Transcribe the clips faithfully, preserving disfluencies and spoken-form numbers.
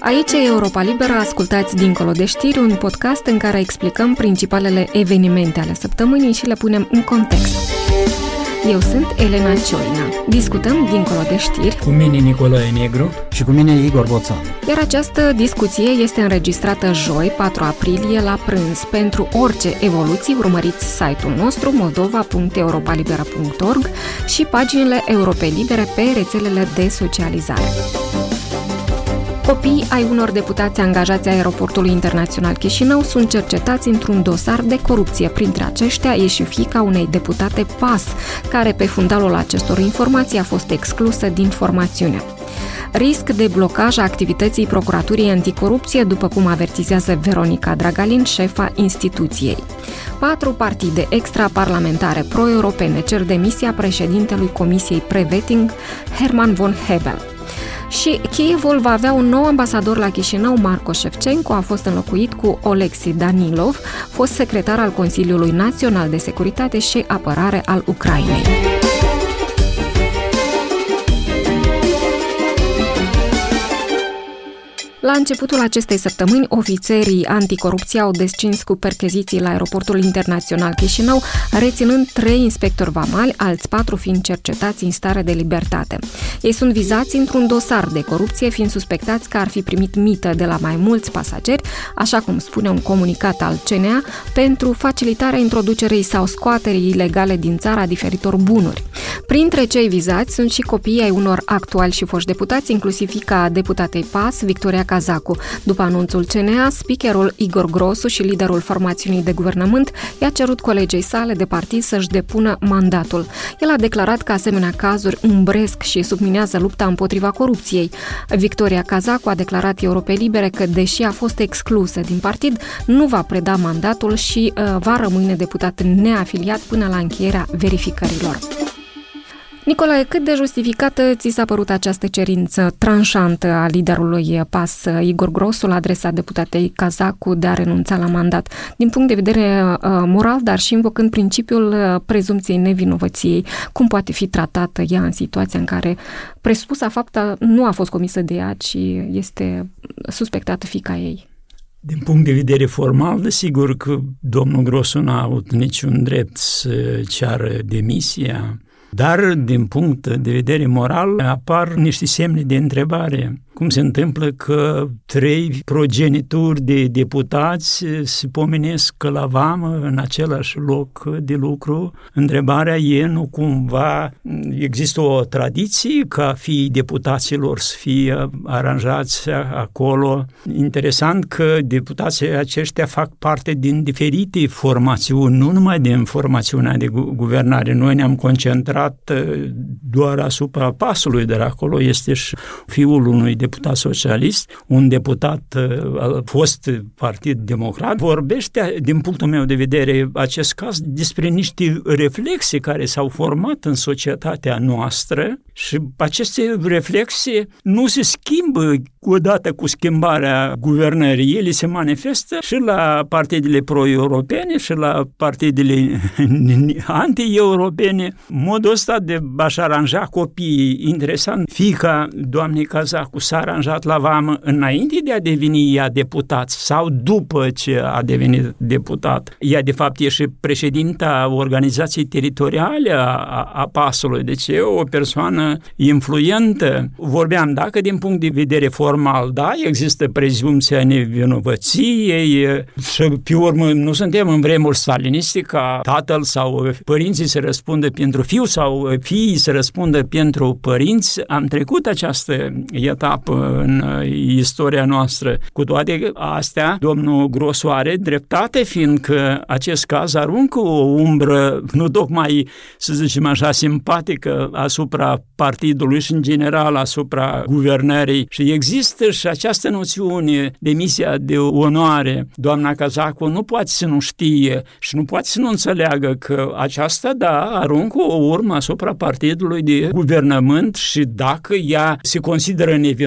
Aici e Europa Liberă, ascultați Dincolo de știri, un podcast în care explicăm principalele evenimente ale săptămânii și le punem în context. Eu sunt Elena Cioina. Discutăm Dincolo de știri cu mine Nicolae Negru și cu mine Igor Boța. Iar această discuție este înregistrată joi, patru aprilie, la prânz. Pentru orice evoluții, urmăriți site-ul nostru moldova punct europalibera punct org și paginile Europei Libere pe rețelele de socializare. Copiii ai unor deputați angajați ai Aeroportului Internațional Chișinău sunt cercetați într-un dosar de corupție. Printre aceștia e și fiica unei deputate P A S, care pe fundalul acestor informații a fost exclusă din formațiune. Risc de blocaj a activității Procuraturii Anticorupție, după cum avertizează Veronica Dragalin, șefa instituției. Patru partide extraparlamentare pro-europene cer demisia președintelui Comisiei Pre-Vetting, Herman von Hebel. Și Kievul va avea un nou ambasador la Chișinău. Marco Șefčenko a fost înlocuit cu Oleksiy Danilov, fost secretar al Consiliului Național de Securitate și Apărare al Ucrainei. La începutul acestei săptămâni, ofițerii anticorupție au descins cu percheziții la Aeroportul Internațional Chișinău, reținând trei inspectori vamali, alți patru fiind cercetați în stare de libertate. Ei sunt vizați într-un dosar de corupție, fiind suspectați că ar fi primit mită de la mai mulți pasageri, așa cum spune un comunicat al C N A, pentru facilitarea introducerii sau scoaterii ilegale din țară a diferitor bunuri. Printre cei vizați sunt și copiii ai unor actuali și foști deputați, inclusiv fiica deputatei P A S, Victoria Cazacu. După anunțul C N A, speakerul Igor Grosu și liderul formațiunii de guvernământ i-a cerut colegei sale de partid să-și depună mandatul. El a declarat că asemenea cazuri umbresc și subminează lupta împotriva corupției. Victoria Cazacu a declarat Europei Libere că, deși a fost exclusă din partid, nu va preda mandatul și uh, va rămâne deputat neafiliat până la încheierea verificărilor. Nicolae, cât de justificată ți s-a părut această cerință tranșantă a liderului P A S, Igor Grosu, la adresa deputatei Cazacu de a renunța la mandat, din punct de vedere uh, moral, dar și invocând principiul uh, prezumției nevinovăției? Cum poate fi tratată ea în situația în care presupusa faptă nu a fost comisă de ea, ci este suspectată fiica ei? Din punct de vedere formal, desigur că domnul Grosu n-a avut niciun drept să ceară demisia, dar din punct de vedere moral apar niște semne de întrebare. Cum se întâmplă că trei progenituri de deputați se pomenesc la vamă în același loc de lucru? Întrebarea e, nu cumva există o tradiție ca fiii deputaților să fie aranjați acolo? Interesant că deputații aceștia fac parte din diferite formațiuni, nu numai din formațiunea de guvernare. Noi ne-am concentrat doar asupra P A S-ului, dar acolo este și fiul unui deputat socialist, un deputat a fost Partid Democrat. Vorbește, din punctul meu de vedere, acest caz despre niște reflexe care s-au format în societatea noastră și aceste reflexe nu se schimbă odată cu schimbarea guvernării. Ele se manifestă și la partidele pro-europene și la partidele anti-europene. Modul ăsta de a-și aranja copiii, interesant, fiica doamnei Cazacu s-a aranjat la vamă înainte de a deveni ea deputat sau după ce a devenit deputat. Ea, de fapt, e și președinta organizației teritoriale a, a P A S-ului, deci e o persoană influentă. Vorbeam, dacă din punct de vedere formal, da, există prezumția nevinovăției și, pe urmă, nu suntem în vremuri staliniste ca tatăl sau părinții să răspundă pentru fiu sau fiii să răspundă pentru părinți. Am trecut această etapă în istoria noastră. Cu toate astea, domnul Grosu are dreptate, fiindcă acest caz aruncă o umbră, nu tocmai, să zicem așa, simpatică asupra partidului și, în general, asupra guvernării. Și există și această noțiune, demisia de onoare. Doamna Cazacu nu poate să nu știe și nu poate să nu înțeleagă că aceasta, da, aruncă o urmă asupra partidului de guvernământ și dacă ea se consideră nevinovată,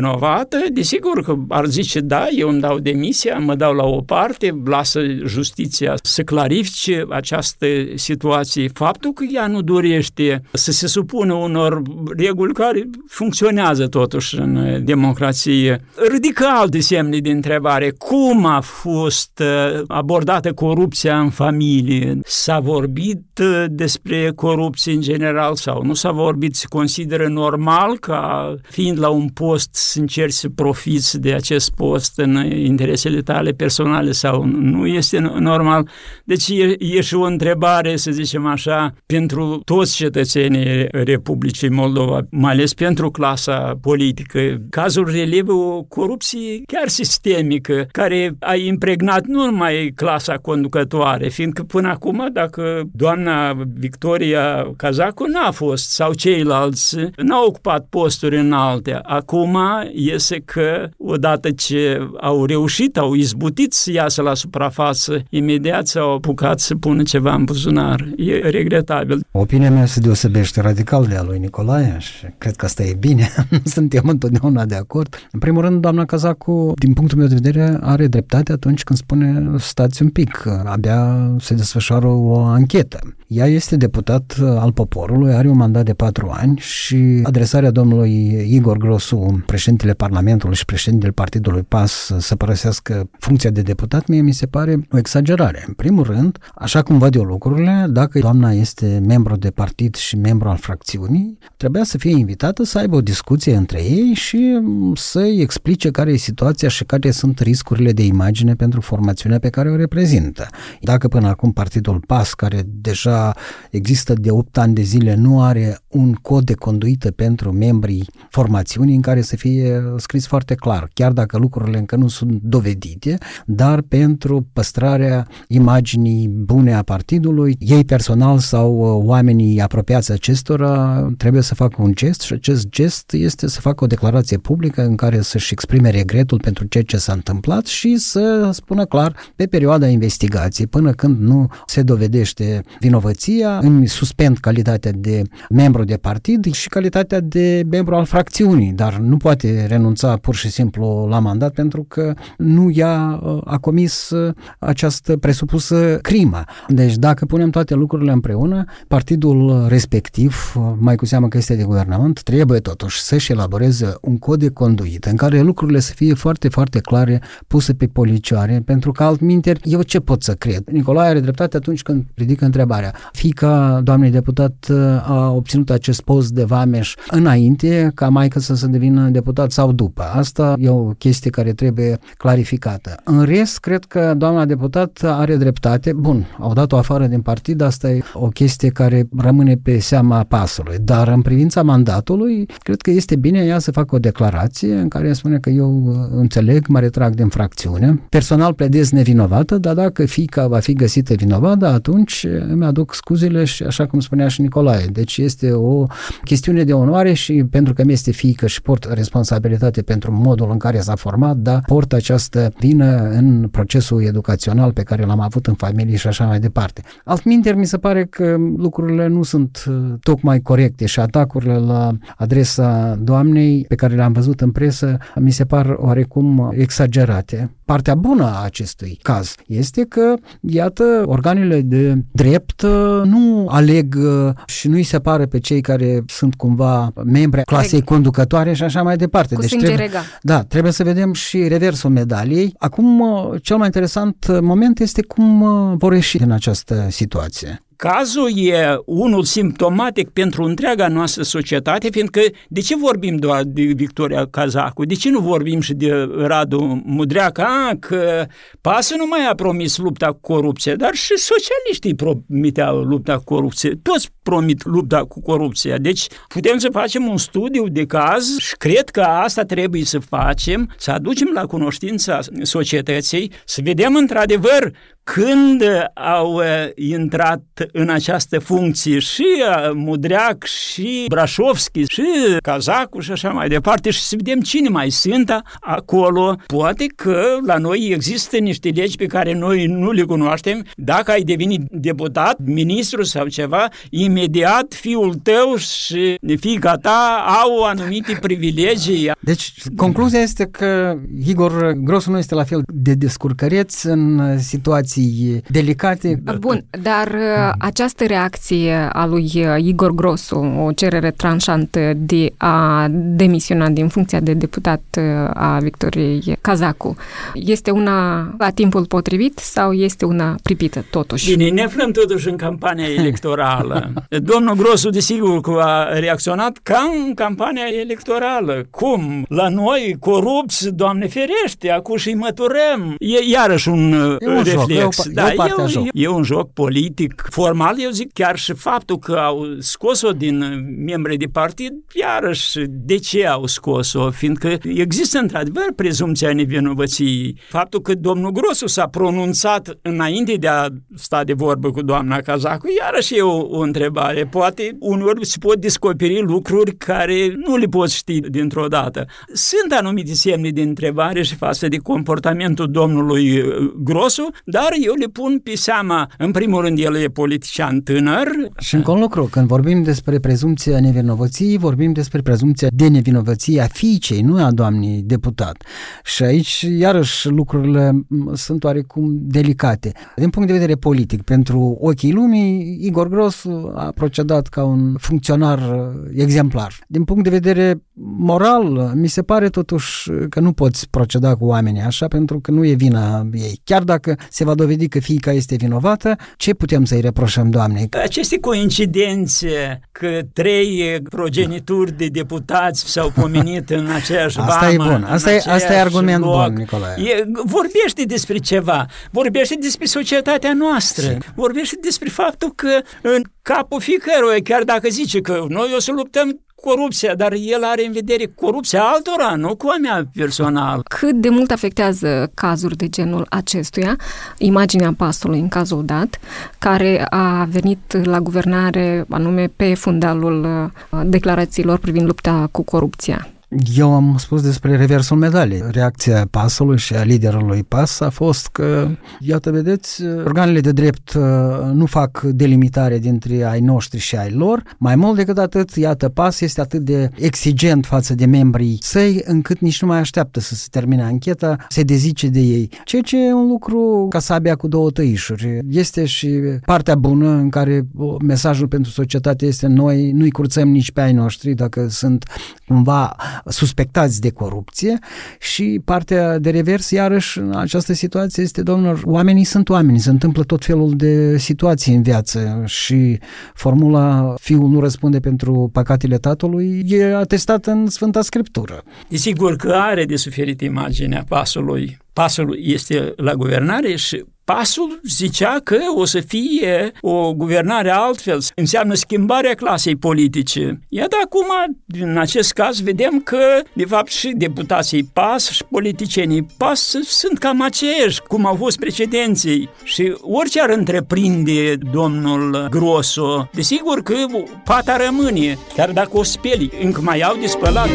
nevinovată, desigur că ar zice, da, eu îmi dau demisia, mă dau la o parte, lasă justiția să clarifice această situație. Faptul că ea nu dorește să se supună unor reguli care funcționează totuși în democrație, ridică alte semne de întrebare. Cum a fost abordată corupția în familie? S-a vorbit despre corupție în general sau nu s-a vorbit? Se consideră normal ca, fiind la un post, să încerci să profiți de acest post în interesele tale personale sau nu este normal? Deci e, e și o întrebare, să zicem așa, pentru toți cetățenii Republicii Moldova, mai ales pentru clasa politică. Cazul relevă o corupție chiar sistemică, care a impregnat nu numai clasa conducătoare, fiindcă până acum, dacă doamna Victoria Cazacu n-a fost, sau ceilalți n-au ocupat posturi înalte, acum iese că odată ce au reușit, au izbutit să iasă la suprafață, imediat s-au apucat să pună ceva în buzunar. E regretabil. Opinia mea se deosebește radical de a lui Nicolae și cred că asta e bine. Suntem întotdeauna de acord. În primul rând, doamna Cazacu, din punctul meu de vedere, are dreptate atunci când spune stați un pic, abia se desfășoară o anchetă. Ea este deputat al poporului, are un mandat de patru ani și adresarea domnului Igor Grosu, președintele Parlamentului și președintele Partidului P A S, să părăsească funcția de deputat, mie mi se pare o exagerare. În primul rând, așa cum văd eu lucrurile, dacă doamna este membru de partid și membru al fracțiunii, trebuia să fie invitată să aibă o discuție între ei și să-i explice care e situația și care sunt riscurile de imagine pentru formațiunea pe care o reprezintă. Dacă până acum Partidul P A S, care deja există de opt ani de zile, nu are un cod de conduită pentru membrii formațiunii în care să fie scris foarte clar, chiar dacă lucrurile încă nu sunt dovedite, dar pentru păstrarea imaginii bune a partidului, ei personal sau oamenii apropiați acestora trebuie să facă un gest și acest gest este să facă o declarație publică în care să-și exprime regretul pentru ceea ce s-a întâmplat și să spună clar pe perioada investigației, până când nu se dovedește vinovăția, îmi suspend calitatea de membru de partid și calitatea de membru al fracțiunii, dar nu poate renunța pur și simplu la mandat pentru că nu ea a comis această presupusă crimă. Deci dacă punem toate lucrurile împreună, partidul respectiv, mai cu seamă că este de guvernământ, trebuie totuși să-și elaboreze un cod de conduită în care lucrurile să fie foarte, foarte clare, puse pe policioare, pentru că altminteri, eu ce pot să cred? Nicolae are dreptate atunci când ridică întrebarea. Fiica doamnei deputat a obținut acest post de vameș înainte ca maică să se devină deputat sau după. Asta e o chestie care trebuie clarificată. În rest, cred că doamna deputat are dreptate. Bun, au dat-o afară din partid, asta e o chestie care rămâne pe seama P A S-ului. Dar în privința mandatului, cred că este bine ea să facă o declarație în care spune că eu înțeleg, mă retrag din fracțiune. Personal pledez nevinovată, dar dacă fiica va fi găsită vinovată, atunci îmi aduc scuzele și așa cum spunea și Nicolae. Deci este o chestiune de onoare și pentru că mi este fiică și port responsabilitate pentru modul în care s-a format, dar port această vină în procesul educațional pe care l-am avut în familie și așa mai departe. Altminteri, mi se pare că lucrurile nu sunt tocmai corecte și atacurile la adresa doamnei pe care le-am văzut în presă mi se par oarecum exagerate. Partea bună a acestui caz este că, iată, organele de drept nu aleg și nu îi separă pe cei care sunt cumva membri clasei conducătoare și așa mai departe. Cu deci sânge trebuie, rega. Da, trebuie să vedem și reversul medaliei. Acum, cel mai interesant moment este cum vor ieși din această situație. Cazul e unul simptomatic pentru întreaga noastră societate, fiindcă de ce vorbim doar de Victoria Cazacu? De ce nu vorbim și de Radu Mudreacă? A, că P A S nu mai a promis lupta cu corupție, dar și socialiștii promiteau lupta cu corupție. Toți promit lupta cu corupția. Deci putem să facem un studiu de caz și cred că asta trebuie să facem, să aducem la cunoștința societății, să vedem într-adevăr când au intrat în această funcție și Mudreac, și Brașovski, și Cazacu și așa mai departe, și să vedem cine mai sunt acolo. Poate că la noi există niște legi pe care noi nu le cunoaștem. Dacă ai devenit deputat, ministru sau ceva, imediat fiul tău și fiica ta au anumite privilegii. Deci, concluzia este că Igor Grosu nu este la fel de descurcăreț în situații delicate. Bun, dar această reacție a lui Igor Grosu, o cerere tranșantă de a demisiona din funcția de deputat a Victoriei Cazacu, este una la timpul potrivit sau este una pripită totuși? Bine, ne aflăm totuși în campania electorală. Domnul Grosu, desigur, că a reacționat ca în campania electorală. Cum? La noi, corupți, Doamne ferește, acum și-i măturăm. E iarăși un, un reflex. Joc, e o, da, e, o e, joc. e un joc politic. Formal, eu zic, chiar și faptul că au scos-o din membrii de partid, iarăși, de ce au scos-o? Fiindcă există, într-adevăr, prezumția nevinovăției. Faptul că domnul Grosu s-a pronunțat înainte de a sta de vorbă cu doamna Cazacu, iarăși e o, o întrebare. Poate uneori se pot descoperi lucruri care nu le poți ști dintr-o dată. Sunt anumite semne de întrebare și față de comportamentul domnului Grosu, dar eu le pun pe seama, în primul rând, el e politician tânăr. Și încă un lucru, când vorbim despre prezumția nevinovăției, vorbim despre prezumția de nevinovăție a fiicei, nu a doamnei deputat. Și aici, iarăși, lucrurile sunt oarecum delicate. Din punct de vedere politic, pentru ochii lumii, Igor Grosu a procedat ca un funcționar exemplar. Din punct de vedere moral, mi se pare totuși că nu poți proceda cu oamenii așa, pentru că nu e vina ei. Chiar dacă se va dovedi că fiica este vinovată, ce putem să-i reproșăm doamnei? Aceste coincidențe că trei progenituri de deputați s-au pomenit în aceeași vamă, asta e bun. Asta e, asta e argument loc, bun, Nicolae. E, vorbește despre ceva. Vorbește despre societatea noastră. Sim. Vorbește despre faptul că în capul fiecăruia, chiar dacă zice că noi o să luptăm corupția, dar el are în vedere corupția altora, nu cu a mea personal. Cât de mult afectează cazuri de genul acestuia imaginea PAS-ului în cazul dat, care a venit la guvernare anume pe fundalul declarațiilor privind lupta cu corupția? Eu am spus despre reversul medaliei. Reacția PAS-ului și a liderului PAS a fost că, iată, vedeți, organele de drept nu fac delimitare dintre ai noștri și ai lor. Mai mult decât atât, iată, PAS este atât de exigent față de membrii săi, încât nici nu mai așteaptă să se termine ancheta, se dezice de ei. Ceea ce e un lucru ca sabia cu două tăișuri. Este și partea bună în care mesajul pentru societate este noi nu-i curțăm nici pe ai noștri dacă sunt cumva suspectați de corupție, și partea de revers, iarăși, în această situație este, domnilor, oamenii sunt oameni, se întâmplă tot felul de situații în viață și formula fiul nu răspunde pentru păcatele tatălui e atestată în Sfânta Scriptură. Desigur că are de suferit imaginea PAS-ului. PAS-ul este la guvernare și PAS-ul zicea că o să fie o guvernare altfel, înseamnă schimbarea clasei politice. Iată acum, în acest caz, vedem că, de fapt, și deputații PAS și politicienii PAS sunt cam aceiași, cum au fost precedenții. Și orice ar întreprinde domnul Grosu, desigur că pata rămâne, chiar dacă o speli, încă mai au de spălat.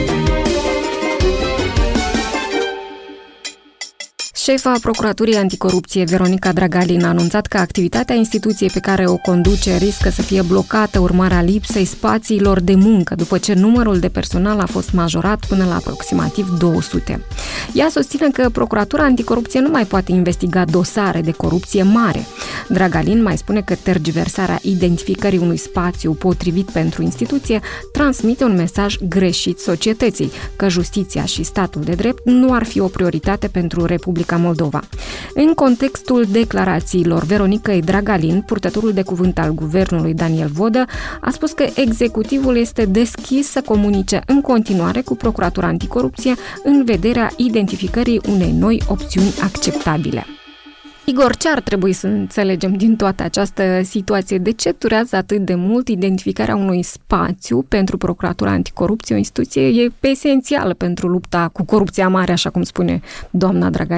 Șefa Procuraturii Anticorupție, Veronica Dragalin, a anunțat că activitatea instituției pe care o conduce riscă să fie blocată urmarea lipsei spațiilor de muncă, după ce numărul de personal a fost majorat până la aproximativ două sute. Ea susține că Procuratura Anticorupție nu mai poate investiga dosare de corupție mare. Dragalin mai spune că tergiversarea identificării unui spațiu potrivit pentru instituție transmite un mesaj greșit societății, că justiția și statul de drept nu ar fi o prioritate pentru Republica Moldova. În contextul declarațiilor Veronicăi Dragalin, purtătorul de cuvânt al guvernului Daniel Vodă a spus că executivul este deschis să comunice în continuare cu Procuratura Anticorupție în vederea identificării unei noi opțiuni acceptabile. Igor, ce ar trebui să înțelegem din toată această situație? De ce durează atât de mult identificarea unui spațiu pentru Procuratura Anticorupție? O instituție e esențială pentru lupta cu corupția mare, așa cum spune doamna Dragalin.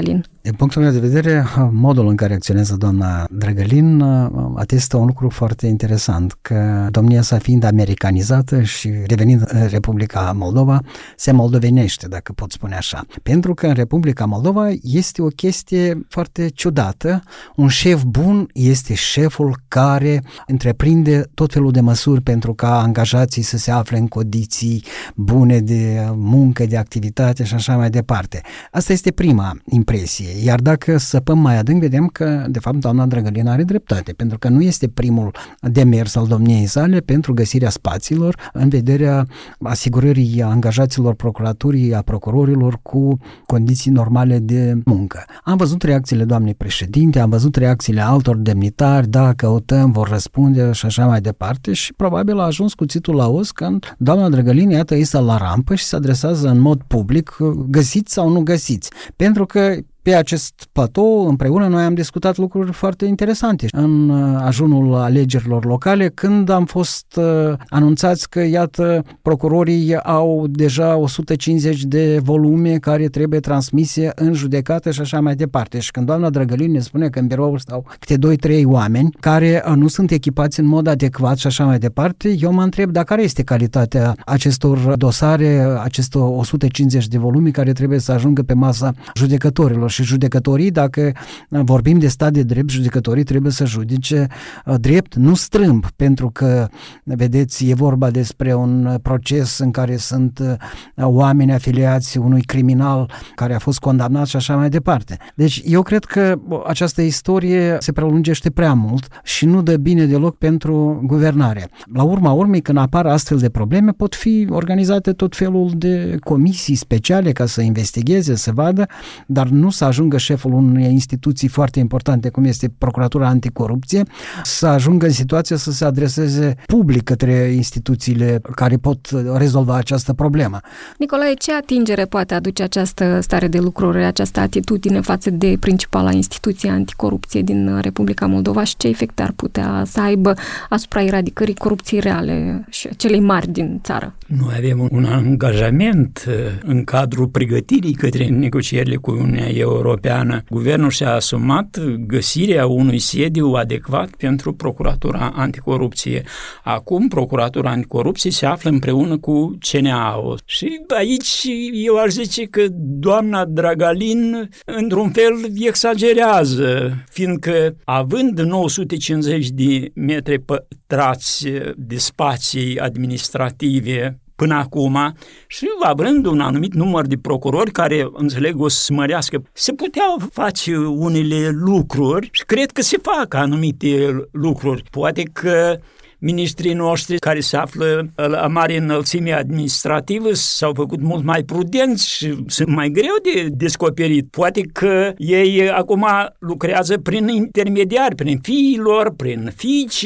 Din punctul meu de vedere, modul în care acționează doamna Drăgălin atestă un lucru foarte interesant, că domnia sa fiind americanizată și revenind în Republica Moldova, se moldovenește, dacă pot spune așa. Pentru că în Republica Moldova este o chestie foarte ciudată. Un șef bun este șeful care întreprinde tot felul de măsuri pentru ca angajații să se afle în condiții bune de muncă, de activitate și așa mai departe. Asta este prima impresie. Iar dacă săpăm mai adânc, vedem că, de fapt, doamna Drăgălin are dreptate, pentru că nu este primul demers al domniei sale pentru găsirea spațiilor în vederea asigurării angajaților procuraturii, a procurorilor cu condiții normale de muncă. Am văzut reacțiile doamnei președinte, am văzut reacțiile altor demnitari, da, căutăm, vor răspunde și așa mai departe și probabil a ajuns cuțitul la os când doamna Drăgălin, iată, isă la rampă și se adresează în mod public, găsiți sau nu găsiți, pentru că pe acest platou, împreună, noi am discutat lucruri foarte interesante. În ajunul alegerilor locale, când am fost uh, anunțați că, iată, procurorii au deja o sută cincizeci de volume care trebuie transmise în judecată și așa mai departe. Și când doamna Drăgălin ne spune că în birou stau câte doi trei oameni care uh, nu sunt echipați în mod adecvat și așa mai departe, eu mă întreb dacă care este calitatea acestor dosare, acestor o sută cincizeci de volume care trebuie să ajungă pe masa judecătorilor. Și judecătorii, dacă vorbim de stat de drept, judecătorii trebuie să judece drept, nu strâmb, pentru că, vedeți, e vorba despre un proces în care sunt oameni afiliați unui criminal care a fost condamnat și așa mai departe. Deci eu cred că această istorie se prelungește prea mult și nu dă bine deloc pentru guvernare. La urma urmei, când apar astfel de probleme, pot fi organizate tot felul de comisii speciale ca să investigheze, să vadă, dar nu să ajungă șeful unei instituții foarte importante, cum este Procuratura Anticorupție, să ajungă în situația să se adreseze public către instituțiile care pot rezolva această problemă. Nicolae, ce atingere poate aduce această stare de lucruri, această atitudine față de principala instituție anticorupție din Republica Moldova și ce efect ar putea să aibă asupra eradicării corupției reale și celei mari din țară? Noi avem un angajament în cadrul pregătirii către negocierile cu Uniunea Europeană. Guvernul și-a asumat găsirea unui sediu adecvat pentru Procuratura Anticorupție. Acum Procuratura Anticorupție se află împreună cu C N A-ul. Și aici eu aș zice că doamna Drăgălin într-un fel exagerează, fiindcă având nouă sute cincizeci de metri pătrați de spații administrative până acum și având un anumit număr de procurori care, înțeleg, o să mărească, se puteau face unele lucruri și cred că se fac anumite lucruri. Poate că ministrii noștri care se află la mare înălțime administrativă s-au făcut mult mai prudenți și sunt mai greu de descoperit. Poate că ei acum lucrează prin intermediari, prin fiilor, prin fiici,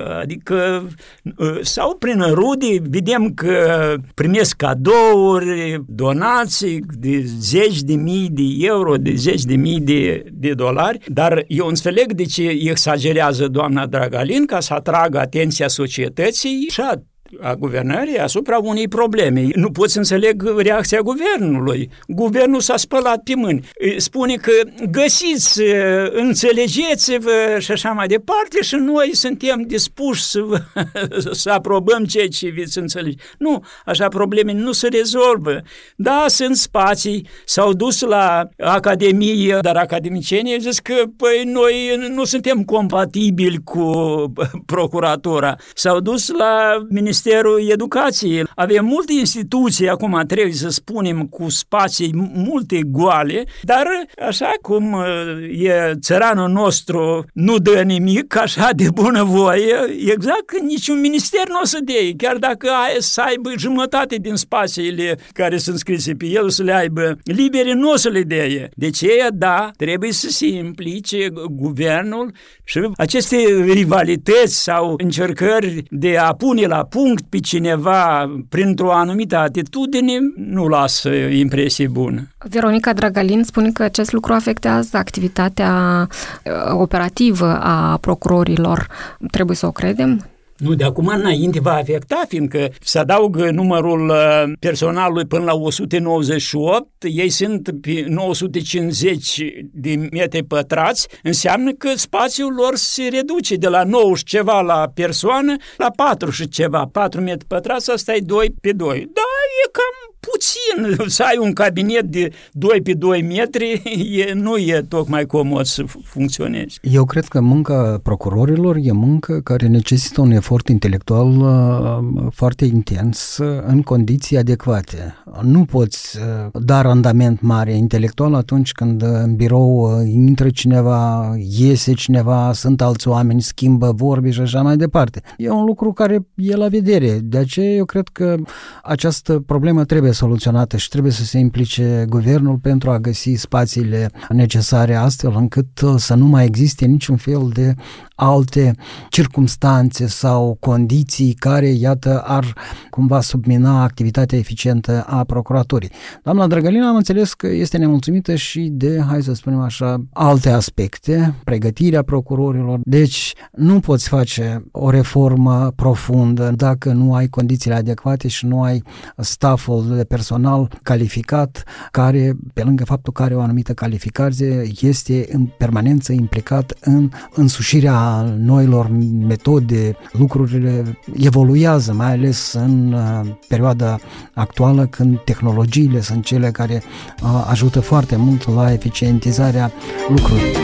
adică sau prin rude. Vedem că primesc cadouri, donații de zeci de mii de euro, de zeci de mii de, de dolari, dar eu înțeleg de ce exagerează doamna Drăgălin ca să atragă atenția societății și a, a guvernării asupra unei probleme. Nu pot să înțeleg reacția guvernului. Guvernul s-a spălat pe mâini. Spune că găsiți, înțelegeți-vă și așa mai departe și noi suntem dispuși să, să aprobăm ceea ce veți înțelege. Nu, așa probleme nu se rezolvă. Da, sunt spații, s-au dus la academie, dar academicienii au zis că păi, noi nu suntem compatibili cu procuratura. S-au dus la Ministerul Educației. Avem multe instituții, acum trebuie să spunem, cu spații multe goale, dar așa cum e țăranul nostru nu dă nimic, așa de bunăvoie, exact că niciun minister nu o să dea, chiar dacă ai, să aibă jumătate din spațiile care sunt scrise pe el, să le aibă libere, nu o să le dea. Deci, da, trebuie să se implice guvernul și aceste rivalități sau încercări de a pune la punct pe cineva printr-o anumită atitudine nu lasă impresie bună. Veronica Drăgălin spune că acest lucru afectează activitatea operativă a procurorilor. Trebuie să o credem? Nu, de acum înainte va afecta, fiindcă se adaugă numărul personalului până la o sută nouăzeci și opt, ei sunt pe nouă sute cincizeci de metri pătrați, înseamnă că spațiul lor se reduce de la nouă și ceva la persoană la patru și ceva, patru metri pătrați, asta e doi pe doi. Da, e cam puțin, să ai un cabinet de doi pe doi metri, e, nu e tocmai comod să funcționeze. Eu cred că munca procurorilor e muncă care necesită un efort intelectual uh, foarte intens uh, în condiții adecvate. Nu poți uh, da randament mare intelectual atunci când în birou uh, intră cineva, iese cineva, sunt alți oameni, schimbă vorbe și așa mai departe. E un lucru care e la vedere. De aceea eu cred că această problemă trebuie soluționată și trebuie să se implice guvernul pentru a găsi spațiile necesare astfel încât să nu mai existe niciun fel de alte circumstanțe sau condiții care, iată, ar cumva submina activitatea eficientă a procuraturii. Doamna Drăgălina, am înțeles că este nemulțumită și de, hai să spunem așa, alte aspecte, pregătirea procurorilor. Deci, nu poți face o reformă profundă dacă nu ai condițiile adecvate și nu ai stafful de personal calificat, care, pe lângă faptul că are o anumită calificare, este în permanență implicat în însușirea noilor metode. Lucrurile evoluează, mai ales în uh, perioada actuală, când tehnologiile sunt cele care uh, ajută foarte mult la eficientizarea lucrurilor.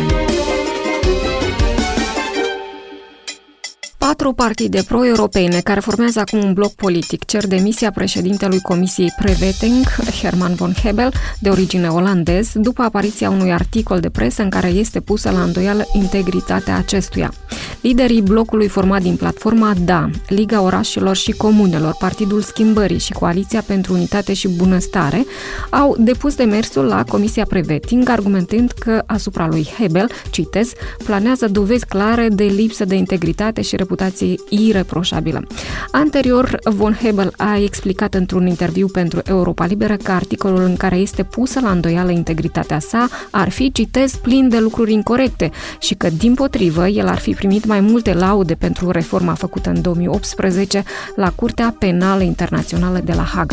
Patru partide pro-europene care formează acum un bloc politic cer demisia președintelui Comisiei Prevetting, Herman von Hebel, de origine olandez, după apariția unui articol de presă în care este pusă la îndoială integritatea acestuia. Liderii blocului format din platforma DA, Liga Orașelor și Comunelor, Partidul Schimbării și Coaliția pentru Unitate și Bunăstare au depus demersul la Comisia Prevetting, argumentând că asupra lui Hebel, citez, planează dovezi clare de lipsă de integritate și reputație ireproșabilă. Anterior, von Hebel a explicat într-un interviu pentru Europa Liberă că articolul în care este pusă la îndoială integritatea sa ar fi, citez, plin de lucruri incorecte și că, dimpotrivă, el ar fi primit mai multe laude pentru reforma făcută în două mii optsprezece la Curtea Penală Internațională de la Haga.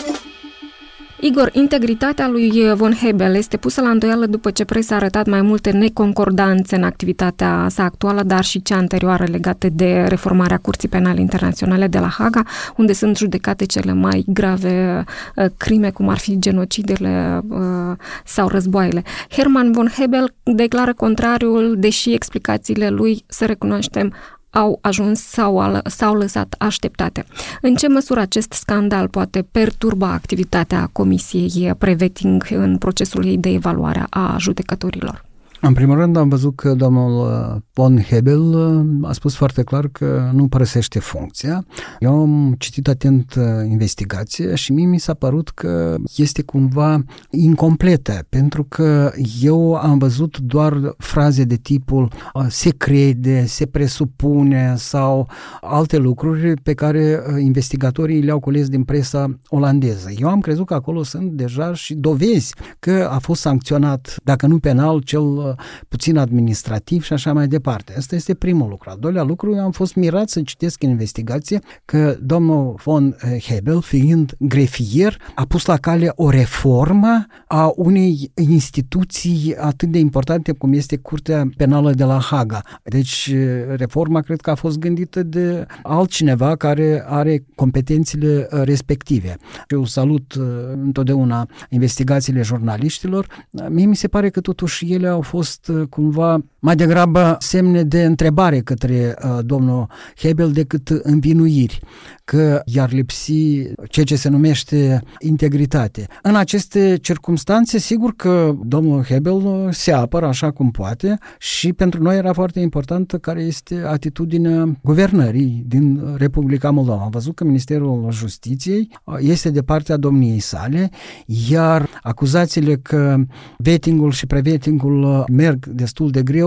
Igor, integritatea lui von Hebel este pusă la îndoială după ce presa a arătat mai multe neconcordanțe în activitatea sa actuală, dar și cea anterioară legate de reformarea Curții Penale Internaționale de la Haga, unde sunt judecate cele mai grave uh, crime, cum ar fi genocidele uh, sau războaiele. Herman von Hebel declară contrariul, deși explicațiile lui, să recunoaștem, au ajuns sau s-au lăsat așteptate. În ce măsură acest scandal poate perturba activitatea Comisiei Prevetting în procesul ei de evaluare a judecătorilor? În primul rând am văzut că domnul von Hebel a spus foarte clar că nu părăsește funcția. Eu am citit atent investigația și mie mi s-a părut că este cumva incompletă, pentru că eu am văzut doar fraze de tipul se crede, se presupune sau alte lucruri pe care investigatorii le-au cules din presa olandeză. Eu am crezut că acolo sunt deja și dovezi că a fost sancționat, dacă nu penal, cel puțin administrativ și așa mai departe. Asta este primul lucru. Al doilea lucru, eu am fost mirat să citesc în investigație că domnul von Hebel, fiind grefier, a pus la cale o reformă a unei instituții atât de importante cum este Curtea Penală de la Haga. Deci, reforma cred că a fost gândită de altcineva care are competențele respective. Eu salut întotdeauna investigațiile jurnaliștilor. Mie mi se pare că totuși ele au fost cumva mai degrabă semne de întrebare către uh, domnul Hebel decât învinuiri, că i-ar lipsi ceea ce se numește integritate. În aceste circumstanțe, sigur că domnul Hebel se apără așa cum poate și pentru noi era foarte importantă care este atitudinea guvernării din Republica Moldova. Am văzut că Ministerul Justiției este de partea domniei sale, iar acuzațiile că vetting-ul și prevetting-ul merg destul de greu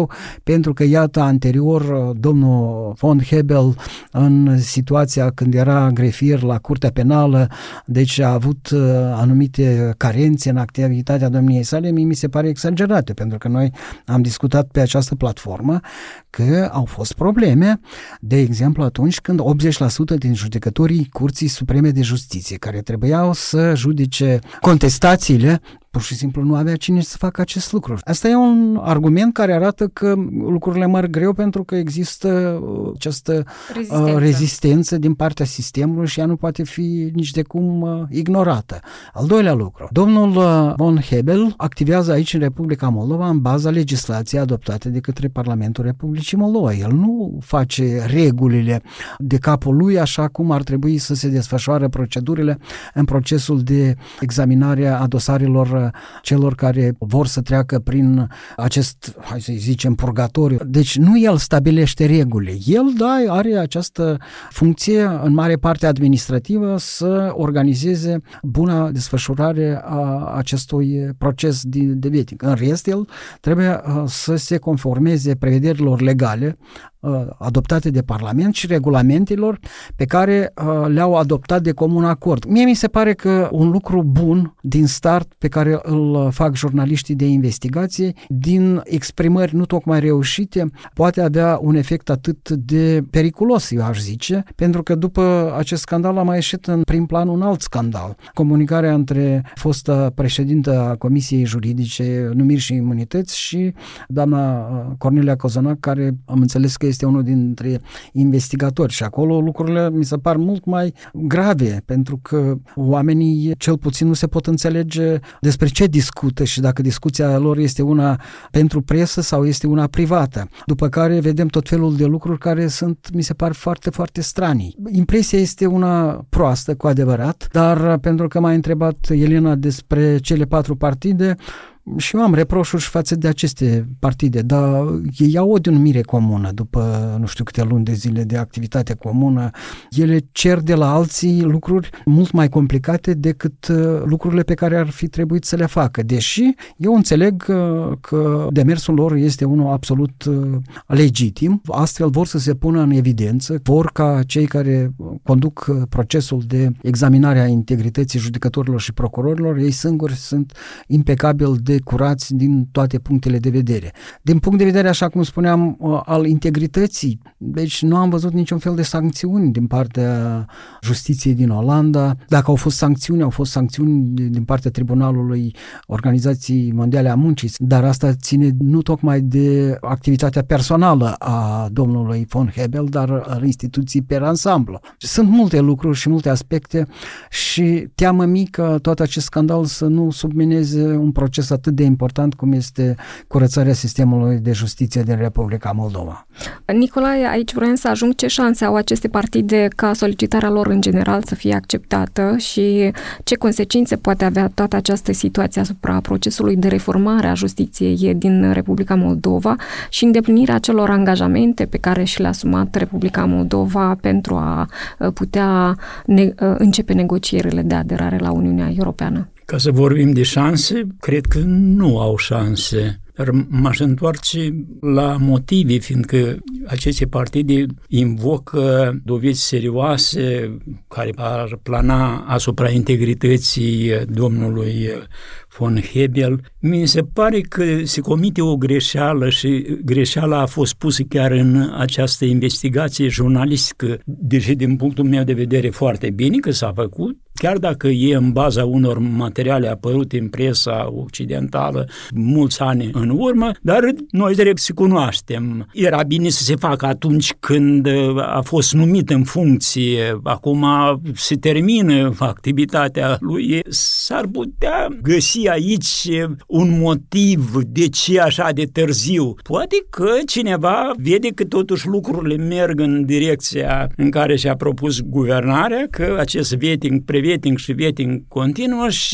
eu, pentru că, iată, anterior, domnul von Hebel, în situația când era grefier la Curtea Penală, deci a avut anumite carențe în activitatea domniei sale, mie mi se pare exagerate, pentru că noi am discutat pe această platformă că au fost probleme, de exemplu atunci când optzeci la sută din judecătorii Curții Supreme de Justiție, care trebuiau să judece contestațiile, pur și simplu nu avea cine să facă acest lucru. Asta e un argument care arată că lucrurile merg greu pentru că există această rezistență, rezistență din partea sistemului și ea nu poate fi nici de cum ignorată. Al doilea lucru, domnul von Hebel activează aici în Republica Moldova în baza legislației adoptate de către Parlamentul Republicii Moldova. El nu face regulile de capul lui așa cum ar trebui să se desfășoare procedurile în procesul de examinare a dosarelor celor care vor să treacă prin acest, hai să zicem, purgatoriu. Deci nu el stabilește regulile. El, da, are această funcție în mare parte administrativă să organizeze buna desfășurare a acestui proces de, de vetting. În rest, el trebuie să se conformeze prevederilor legale adoptate de Parlament și regulamentelor pe care le-au adoptat de comun acord. Mie mi se pare că un lucru bun din start pe care îl fac jurnaliștii de investigație, din exprimări nu tocmai reușite, poate avea un efect atât de periculos, eu aș zice, pentru că după acest scandal a mai ieșit în prim plan un alt scandal. Comunicarea între fosta președintă a Comisiei Juridice, Numiri și Imunități și doamna Cornelia Cozonac, care am înțeles că este unul dintre investigatori și acolo lucrurile mi se par mult mai grave, pentru că oamenii cel puțin nu se pot înțelege despre ce discută și dacă discuția lor este una pentru presă sau este una privată. După care vedem tot felul de lucruri care sunt, mi se par, foarte, foarte stranii. Impresia este una proastă, cu adevărat, dar pentru că m-a întrebat Elena despre cele patru partide, și eu am reproșuri față de aceste partide, dar ei au o denumire comună după nu știu câte luni de zile de activitate comună. Ele cer de la alții lucruri mult mai complicate decât lucrurile pe care ar fi trebuit să le facă. Deși eu înțeleg că, că demersul lor este unul absolut legitim, astfel vor să se pună în evidență, vor ca cei care conduc procesul de examinare a integrității judecătorilor și procurorilor, ei singuri sunt impecabili de curați din toate punctele de vedere. Din punct de vedere, așa cum spuneam, al integrității, deci nu am văzut niciun fel de sancțiuni din partea justiției din Olanda. Dacă au fost sancțiuni, au fost sancțiuni din partea Tribunalului Organizației Mondiale a Muncii, dar asta ține nu tocmai de activitatea personală a domnului von Hebel, dar al instituției per ansamblu. Sunt multe lucruri și multe aspecte și teamă mică tot acest scandal să nu submineze un proces atât de important cum este curățarea sistemului de justiție din Republica Moldova. Nicolae, aici vreau să ajung, ce șanse au aceste partide ca solicitarea lor în general să fie acceptată și ce consecințe poate avea toată această situație asupra procesului de reformare a justiției din Republica Moldova și îndeplinirea celor angajamente pe care și le-a asumat Republica Moldova pentru a putea ne- începe negocierile de aderare la Uniunea Europeană? Ca să vorbim de șanse, cred că nu au șanse. Dar m-aș întoarce la motive, fiindcă aceste partide invocă dovezi serioase care ar plana asupra integrității domnului von Hebel. Mi se pare că se comite o greșeală și greșeala a fost pusă chiar în această investigație jurnalistică, deși din punctul meu de vedere foarte bine că s-a făcut, chiar dacă e în baza unor materiale apărute în presa occidentală mulți ani în urmă, dar noi trebuie să cunoaștem. Era bine să se facă atunci când a fost numit în funcție, acum se termină activitatea lui. S-ar putea găsi aici un motiv de ce așa de târziu. Poate că cineva vede că totuși lucrurile merg în direcția în care și-a propus guvernarea, că acest vetting, prevetting și vetting continuă și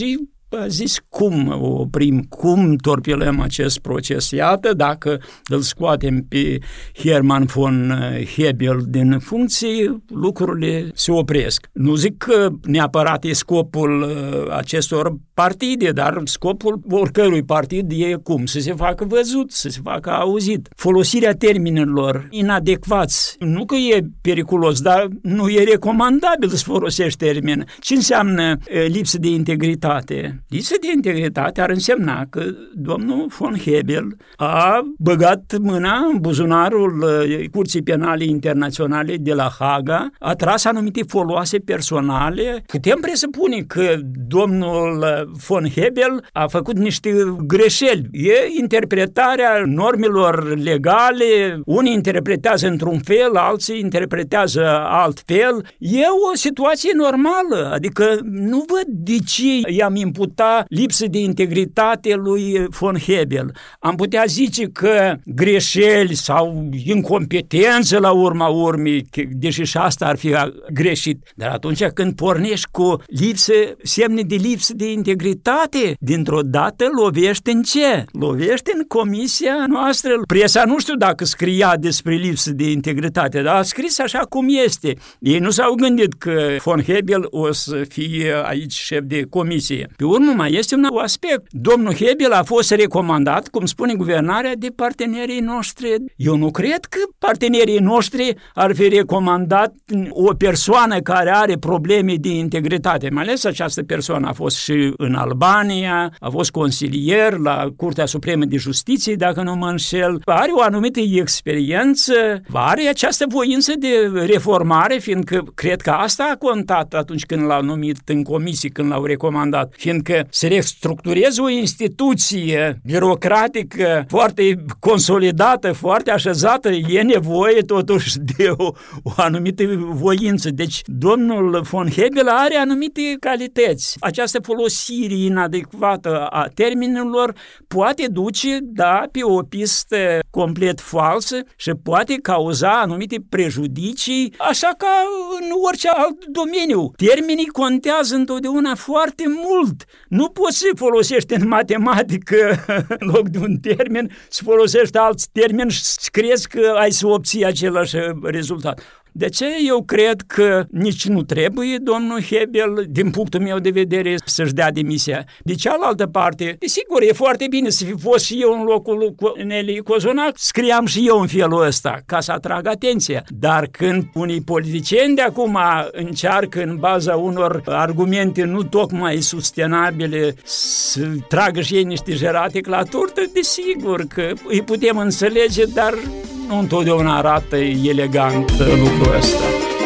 a zis cum o oprim, cum torpilăm acest proces. Iată, dacă îl scoatem pe Hermann von Hebel din funcție, lucrurile se opresc. Nu zic că neapărat e scopul acestor partide, dar scopul oricărui partid e cum? Să se facă văzut, să se facă auzit. Folosirea termenilor inadecvați, nu că e periculos, dar nu e recomandabil să folosești termen. Ce înseamnă lipsă de integritate? Lipsă de integritate ar însemna că domnul von Hebel a băgat mâna în buzunarul Curții Penale Internaționale de la Haga, a tras anumite foloase personale. Putem presupune că domnul von Hebel a făcut niște greșeli. E interpretarea normelor legale, unii interpretează într-un fel, alții interpretează altfel. E o situație normală, adică nu văd de ce i-am imputat lipsă de integritate lui von Hebel. Am putea zice că greșeli sau incompetență la urma urmei, deși și asta ar fi greșit. Dar atunci când pornești cu lipsă, semne de lipsă de integritate, dintr-o dată lovești în ce? Lovești în comisia noastră. Presa nu știu dacă scria despre lipsă de integritate, dar a scris așa cum este. Ei nu s-au gândit că von Hebel o să fie aici șef de comisie. Pe urmă mai este un aspect. Domnul Hebel a fost recomandat, cum spune guvernarea, de partenerii noștri. Eu nu cred că partenerii noștri ar fi recomandat o persoană care are probleme de integritate. Mai ales această persoană a fost și în Albania, a fost consilier la Curtea Supremă de Justiție, dacă nu mă înșel. Are o anumită experiență, are această voință de reformare, fiindcă cred că asta a contat atunci când l-au numit în comisie, când l-au recomandat, fiindcă se restructureze o instituție birocratică foarte consolidată, foarte așezată, e nevoie totuși de o, o anumită voință. Deci domnul von Hebel are anumite calități. Această folosire inadecvată a termenilor poate duce, da, pe o pistă complet falsă și poate cauza anumite prejudicii, așa ca în orice alt domeniu. Termenii contează întotdeauna foarte mult. Nu poți să folosești în matematică în loc de un termen, să folosești alți termeni și să crezi că ai să obții același rezultat. De ce eu cred că nici nu trebuie domnul Hebel, din punctul meu de vedere, să-și dea demisia. De cealaltă parte, desigur, e foarte bine să fi fost și eu în locul Nelly Cozonac, scriam și eu în felul ăsta, ca să atrag atenția. Dar când unii politicieni de acum încearcă în baza unor argumente nu tocmai sustenabile să tragă și ei niște jerate la turtă, desigur că îi putem înțelege, dar nu întotdeauna arată elegant lucrul ăsta.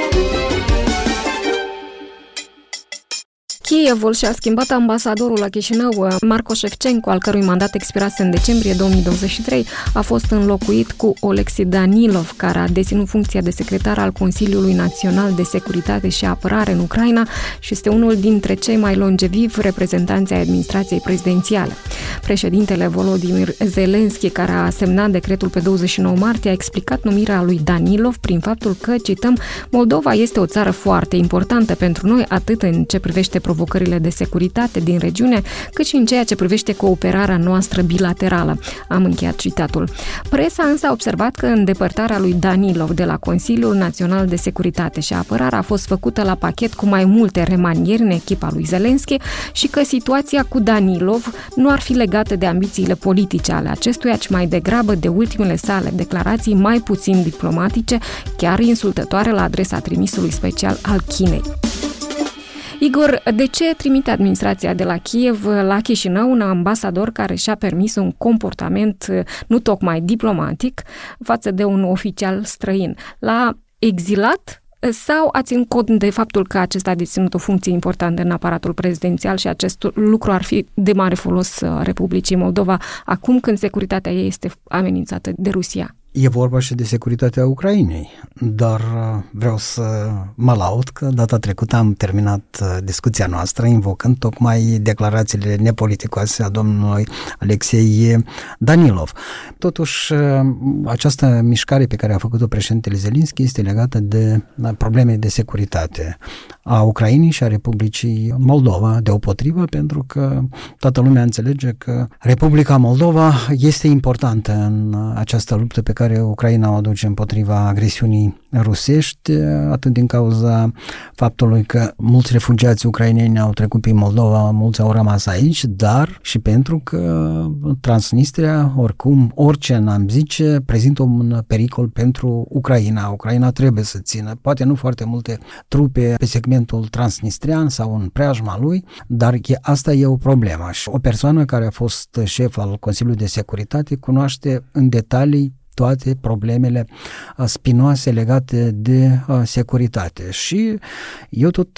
Kievul și-a schimbat ambasadorul la Chișinău. Marco Șefcenco, al cărui mandat expirase în decembrie două mii douăzeci și trei, a fost înlocuit cu Oleksiy Danilov, care a deținut funcția de secretar al Consiliului Național de Securitate și Apărare în Ucraina și este unul dintre cei mai longevivi reprezentanți ai administrației prezidențiale. Președintele Volodymyr Zelensky, care a semnat decretul pe douăzeci și nouă martie, a explicat numirea lui Danilov prin faptul că, cităm, Moldova este o țară foarte importantă pentru noi, atât în ce privește provocările de securitate din regiune, cât și în ceea ce privește cooperarea noastră bilaterală. Am încheiat citatul. Presa însă a observat că îndepărtarea lui Danilov de la Consiliul Național de Securitate și Apărare a fost făcută la pachet cu mai multe remanieri în echipa lui Zelensky și că situația cu Danilov nu ar fi legată de ambițiile politice ale acestuia, ci mai degrabă de ultimele sale declarații mai puțin diplomatice, chiar insultătoare la adresa trimisului special al Chinei. Igor, de ce trimite administrația de la Kiev la Chișinău un ambasador care și-a permis un comportament nu tocmai diplomatic față de un oficial străin? L-a exilat sau a ținut cont de faptul că acesta a deținut o funcție importantă în aparatul prezidențial și acest lucru ar fi de mare folos Republicii Moldova acum când securitatea ei este amenințată de Rusia? e vorba și de securitatea Ucrainei, dar vreau să mă laud că data trecută am terminat discuția noastră invocând tocmai declarațiile nepoliticoase a domnului Alexei Danilov. Totuși, această mișcare pe care a făcut-o președintele Zelenski este legată de probleme de securitate a Ucrainei și a Republicii Moldova, deopotrivă, pentru că toată lumea înțelege că Republica Moldova este importantă în această luptă pe care Ucraina o aduce împotriva agresiunii rusești, atât din cauza faptului că mulți refugiați ucraineni au trecut prin Moldova, mulți au rămas aici, dar și pentru că Transnistria, oricum, orice n-am zice, prezintă un pericol pentru Ucraina. Ucraina trebuie să țină, poate nu foarte multe trupe pe segmentul transnistrian sau în preajma lui, dar asta e o problemă. Și o persoană care a fost șef al Consiliului de Securitate cunoaște în detalii toate problemele spinoase legate de securitate. Și eu tot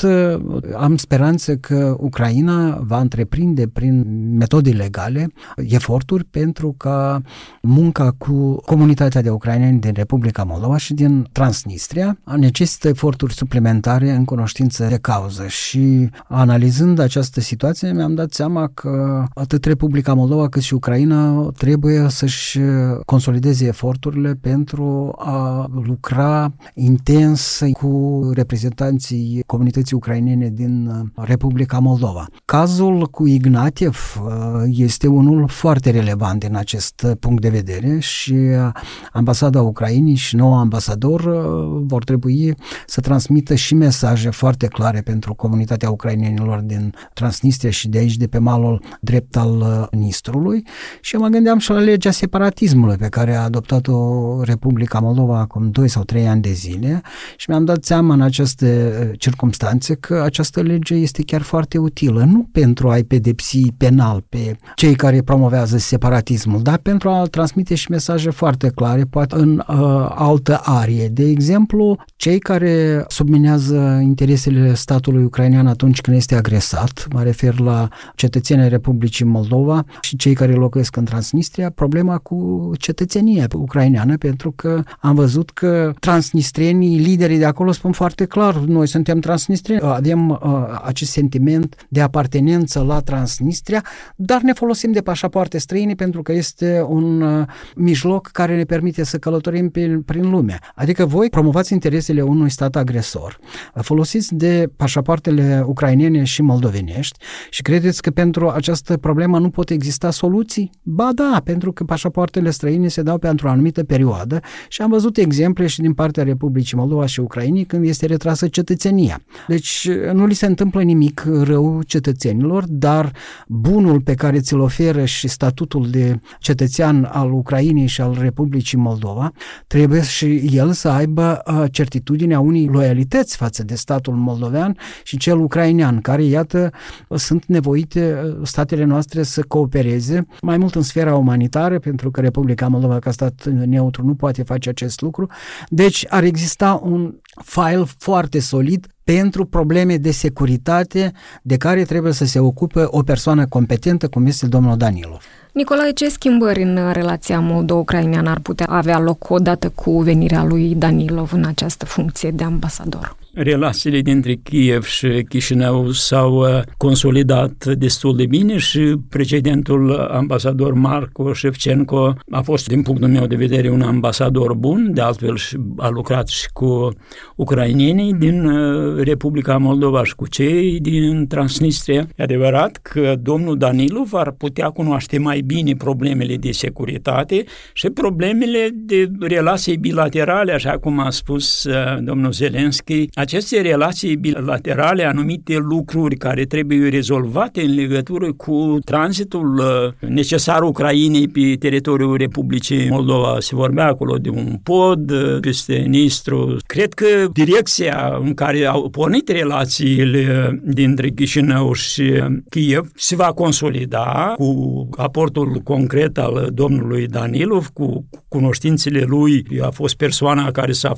am speranță că Ucraina va întreprinde prin metode legale eforturi pentru ca munca cu comunitatea de ucraineni din Republica Moldova și din Transnistria necesită eforturi suplimentare în cunoștință de cauză. Și analizând această situație mi-am dat seama că atât Republica Moldova cât și Ucraina trebuie să-și consolideze eforturile pentru a lucra intens cu reprezentanții comunității ucrainene din Republica Moldova. Cazul cu Ignatiev este unul foarte relevant din acest punct de vedere și ambasada Ucrainei și noul ambasador vor trebui să transmită și mesaje foarte clare pentru comunitatea ucrainenilor din Transnistria și de aici, de pe malul drept al Nistrului. Și mă gândeam și la legea separatismului pe care a adoptat-o Republica Moldova acum doi sau trei ani de zile și mi-am dat seama în aceste circumstanțe că această lege este chiar foarte utilă, nu pentru a-i pedepsi penal pe cei care promovează separatismul, dar pentru a transmite și mesaje foarte clare, poate în uh, altă arie. De exemplu, cei care subminează interesele statului ucrainean atunci când este agresat, mă refer la cetățenii Republicii Moldova și cei care locuiesc în Transnistria, problema cu cetățenia ucraineană, pentru că am văzut că transnistrienii, liderii de acolo spun foarte clar, noi suntem transnistrieni, avem uh, acest sentiment de apartenență la Transnistria, dar ne folosim de pașapoarte străine pentru că este un uh, mijloc care ne permite să călătorim pe, prin lume. Adică voi promovați interesele unui stat agresor, folosiți de pașapoartele ucrainene și moldovenești și credeți că pentru această problemă nu pot exista soluții? Ba da, pentru că pașapoartele străine se dau pentru o anumită perioadă și am văzut exemple și din partea Republicii Moldova și Ucrainei când este retrasă cetățenia. Deci nu li se întâmplă nimic rău cetățenilor, dar bunul pe care ți-l oferă și statutul de cetățean al Ucrainei și al Republicii Moldova, trebuie și el să aibă certitudinea unei loialități față de statul moldovean și cel ucrainean, care, iată, sunt nevoite statele noastre să coopereze mai mult în sfera umanitară, pentru că Republica Moldova, ca stat neutru, nu poate face acest lucru. Deci ar exista un file foarte solid pentru probleme de securitate de care trebuie să se ocupe o persoană competentă, cum este domnul Danilov. Nicolae, ce schimbări în relația moldo-ucraineană ar putea avea loc odată cu venirea lui Danilov în această funcție de ambasador? Relațiile dintre Kiev și Chișinău s-au consolidat destul de bine și precedentul ambasador Marco Șevchenko a fost, din punctul meu de vedere, un ambasador bun, de altfel a lucrat și cu ucrainenii din Republica Moldova și cu cei din Transnistria. E adevărat că domnul Danilov ar putea cunoaște mai bine problemele de securitate și problemele de relații bilaterale, așa cum a spus domnul Zelenski. Aceste relații bilaterale, anumite lucruri care trebuie rezolvate în legătură cu tranzitul necesar Ucrainei pe teritoriul Republicii Moldova. Se vorbea acolo de un pod peste Nistru. Cred că direcția în care au pornit relațiile dintre Chișinău și Kiev se va consolida cu aportul concret al domnului Danilov, cu cunoștințele lui. A fost persoana care s-a aflat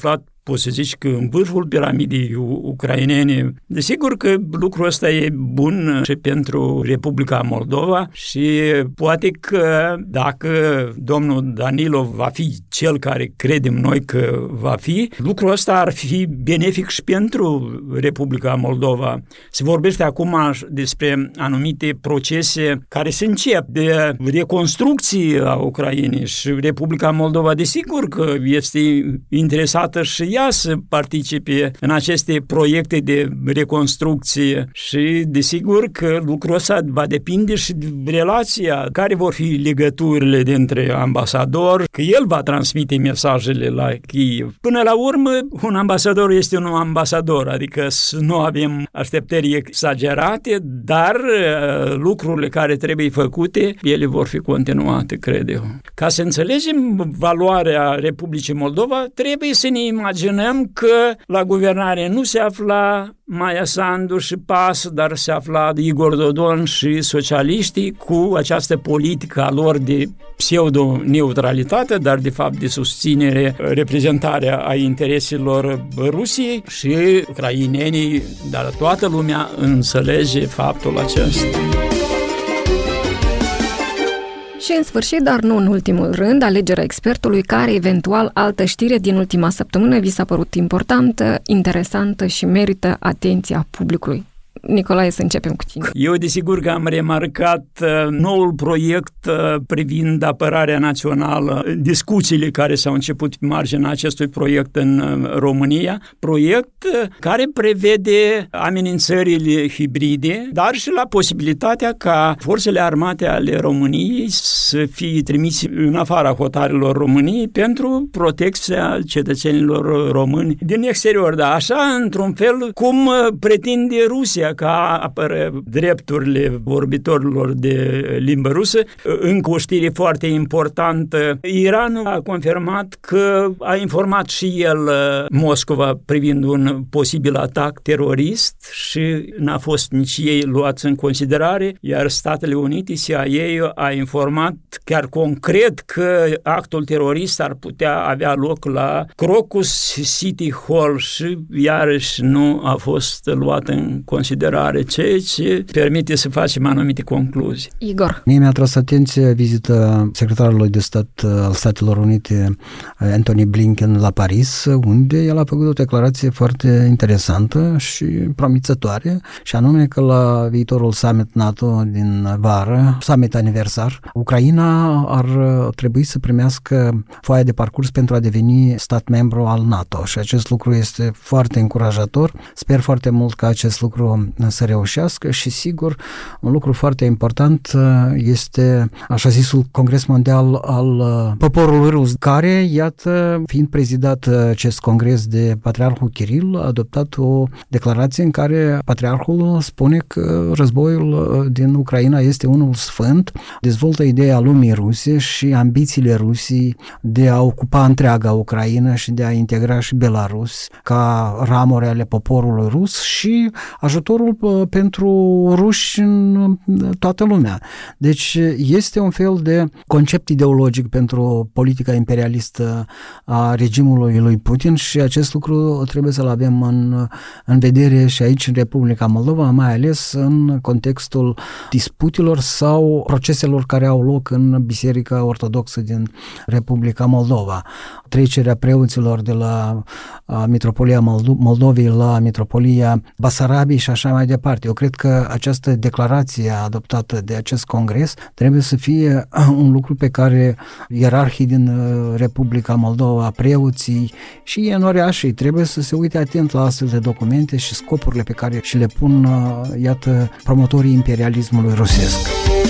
poți să zici că în vârful piramidei ucrainene. Desigur că lucrul ăsta e bun și pentru Republica Moldova și poate că dacă domnul Danilov va fi cel care credem noi că va fi, lucrul ăsta ar fi benefic și pentru Republica Moldova. Se vorbește acum despre anumite procese care se încep de reconstrucție a Ucrainei și Republica Moldova desigur că este interesată și ea să participe în aceste proiecte de reconstrucție și desigur că lucrul ăsta va depinde și de relația, care vor fi legăturile dintre ambasador, că el va transmite mesajele la Kiev. Până la urmă, un ambasador este un ambasador, adică să nu avem așteptări exagerate, dar lucrurile care trebuie făcute, ele vor fi continuate, cred eu. Ca să înțelegem valoarea Republicii Moldova, trebuie să ne imaginăm că la guvernare nu se afla Maia Sandu și P A S, dar se afla Igor Dodon și socialiștii cu această politică a lor de pseudo-neutralitate, dar de fapt de susținere, reprezentarea a intereselor Rusiei și ucrainenii, dar toată lumea înțelege faptul acesta. Și în sfârșit, dar nu în ultimul rând, alegerea expertului care, eventual, altă știre din ultima săptămână vi s-a părut importantă, interesantă și merită atenția publicului. Nicolae, să începem cu tine. Eu, desigur că am remarcat uh, noul proiect uh, privind apărarea națională, discuțiile care s-au început pe marginea acestui proiect în uh, România, proiect uh, care prevede amenințările hibride, dar și la posibilitatea ca forțele armate ale României să fie trimise în afara hotarelor României pentru protecția cetățenilor români din exterior. Da, așa, într-un fel, cum uh, pretinde Rusia ca apără drepturile vorbitorilor de limbă rusă. Încă o știre foarte importantă. Iranul a confirmat că a informat și el Moscova privind un posibil atac terorist și n-a fost nici ei luați în considerare, iar Statele Unite, C I A, a informat chiar concret că actul terorist ar putea avea loc la Crocus City Hall și iarăși nu a fost luat în considerare, ceea ce permite să facem anumite concluzii. Igor. Mie mi-a tras atenție vizita secretarului de stat al Statelor Unite, Antony Blinken, la Paris, unde el a făcut o declarație foarte interesantă și promițătoare, și anume că la viitorul summit NATO din vară, summit aniversar, Ucraina ar trebui să primească foaia de parcurs pentru a deveni stat membru al NATO și acest lucru este foarte încurajator. Sper foarte mult că acest lucru să reușească și sigur un lucru foarte important este așa zisul Congres Mondial al poporului rus, care, iată, fiind prezidat acest congres de Patriarhul Kiril, a adoptat o declarație în care Patriarhul spune că războiul din Ucraina este unul sfânt, dezvoltă ideea lumii ruse și ambițiile Rusii de a ocupa întreaga Ucraina și de a integra și Belarus ca ramuri ale poporului rus și ajutorul pentru ruși în toată lumea. Deci este un fel de concept ideologic pentru politica imperialistă a regimului lui Putin și acest lucru trebuie să-l avem în, în vedere și aici în Republica Moldova, mai ales în contextul disputelor sau proceselor care au loc în Biserica Ortodoxă din Republica Moldova. Trecerea preoților de la Mitropolia Moldovei la Mitropolia Basarabiei și așa mai departe. Eu cred că această declarație adoptată de acest congres trebuie să fie un lucru pe care ierarhii din Republica Moldova, preoții și enoriașii trebuie să se uite atent la astfel de documente și scopurile pe care și le pun, iată, promotorii imperialismului rusesc.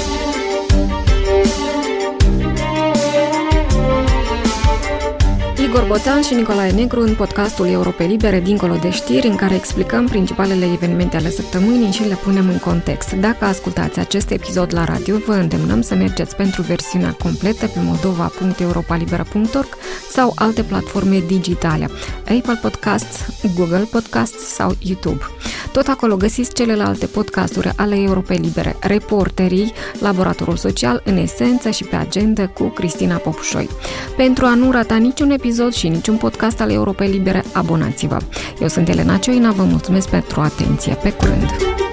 Igor Boțan și Nicolae Negru în podcastul Europe Libere, Dincolo de știri, în care explicăm principalele evenimente ale săptămânii și le punem în context. Dacă ascultați acest episod la radio, vă îndemnăm să mergeți pentru versiunea completă pe moldova punct europa libera punct org sau alte platforme digitale, Apple Podcasts, Google Podcasts sau YouTube. Tot acolo găsiți celelalte podcasturi ale Europei Libere, Reporterii, Laboratorul Social, În Esență și Pe Agenda cu Cristina Popușoi. Pentru a nu rata niciun episod și niciun podcast al Europei Libere, abonați-vă. Eu sunt Elena Cioina, vă mulțumesc pentru atenție. Pe curând!